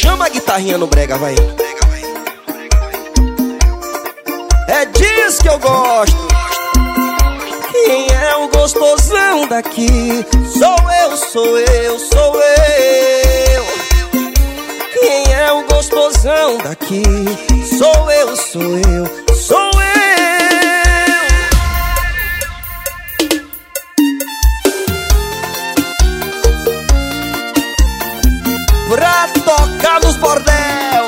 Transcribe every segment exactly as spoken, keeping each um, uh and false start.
Chama a guitarrinha no brega, vai. É disso que eu gosto. Quem é o gostosão daqui? Sou eu, sou eu, sou eu. Quem é o gostosão daqui? Sou eu, sou eu, sou eu. Pra tocar nos bordel,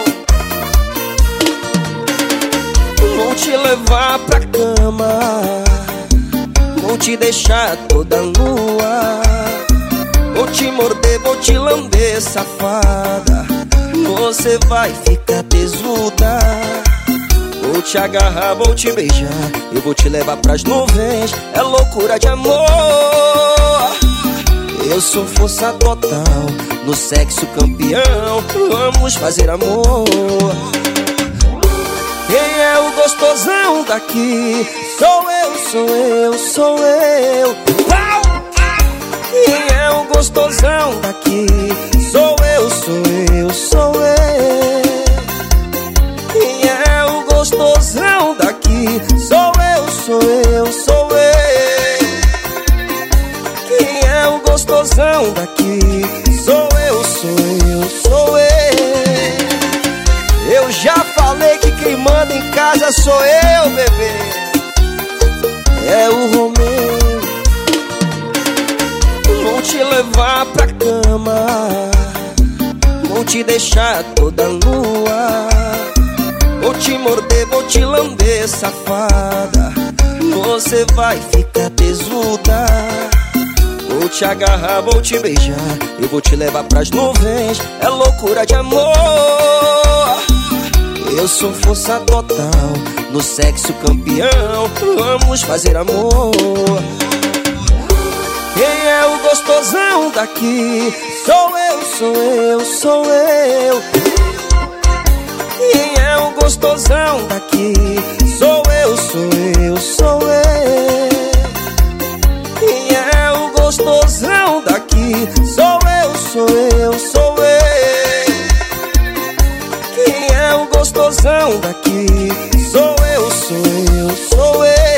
vou te levar pra cama, vou te deixar toda nua, vou te morder, vou te lamber, safada. Você vai ficar tesuda. Vou te agarrar, vou te beijar, eu vou te levar pras nuvens. É loucura de amor. Eu sou força total, no sexo campeão. Vamos fazer amor. Quem é o gostosão daqui? Sou eu, sou eu, sou eu. Quem é o gostosão daqui? Sou eu, sou eu, sou eu. Quem é o gostosão daqui? Sou eu, sou eu, sou eu. Quem é o gostosão daqui? Sou eu, sou eu, sou eu. Eu já falei que quem manda em casa sou eu, bebê. É o Romeu. Vou te levar pra cama, vou te deixar toda nua, vou te morder, vou te lamber, safada. Você vai ficar tesuda. Vou te agarrar, vou te beijar, eu vou te levar pras nuvens. É loucura de amor. Eu sou força total, no sexo campeão. Vamos fazer amor. Quem é o gostosão daqui? Sou eu, sou eu, sou eu. Quem é o gostosão daqui? Sou eu, sou eu, sou eu. Quem é o gostosão daqui? Sou eu, sou eu, sou eu. Quem é o gostosão daqui? Sou eu, sou eu, sou eu.